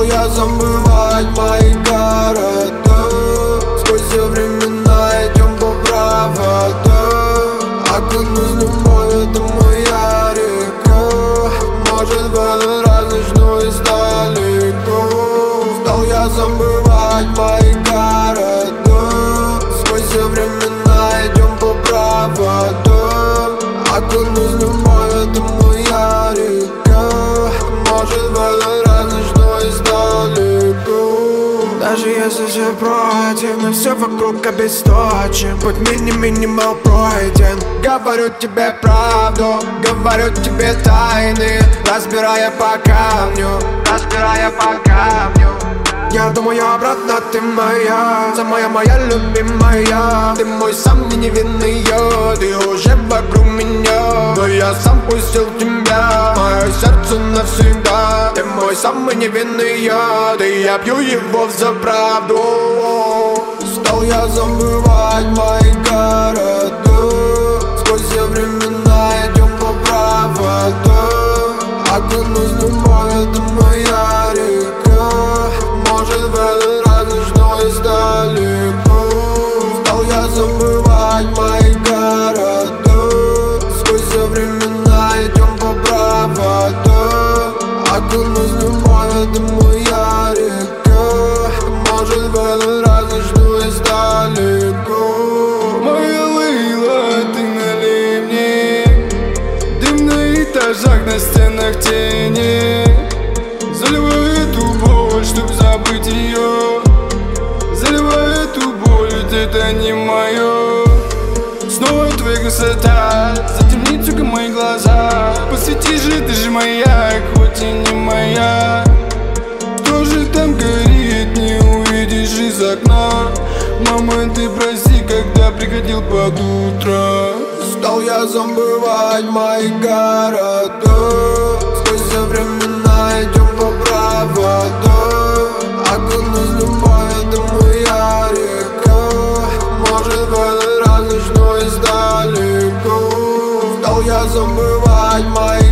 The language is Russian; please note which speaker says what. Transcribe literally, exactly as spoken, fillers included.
Speaker 1: Стал я забывать мои города, сквозь все времена идем по проводам. Окунусь в любовь, это моя река. Может в этот раз начну издалека. Стал я забывать мои города, сквозь все времена идем по проводам. Окунусь в любовь, это моя река. Может в этот раз начну издалека. Даже если все против, но все вокруг обесточен. Путь мини-минимал пройден. Говорю тебе правду, говорю тебе тайны, разбирая по камню, разбирая по камню. Я думаю, обратно ты моя, самая моя любимая. Ты мой самый невинный, ты уже вокруг меня. Но я сам пустил тебя, мое сердце навсегда. Ты мой самый невинный яд, и я пью его за правду. Стал я забывать мои города, сквозь все времена идем по проводам. Окунусь в любовь, это моя река. Может в этот раз начну издалека. Стал я забывать мои города, сквозь все времена идем по проводам. Окунусь в любовь, это моя река. Может в этот раз начну издалека.
Speaker 2: Моя Лейла, ты налей мне дым на этажах, на стенах тени. Заливай эту боль, чтоб забыть ее. Заливай эту боль, ведь это не мое. Снова твоя красота затемнит сука мои глаза. Посвети же, ты же моя, хоть и не моя. Кто же там горит, не увидишь из окна. Мама, ты прости, когда приходил под утро.
Speaker 1: Стал я забывать мои города, сквозь все времена идем по проводам. Окунусь в любовь, это моя река. Может в этот раз начну издалека. Стал я забывать мои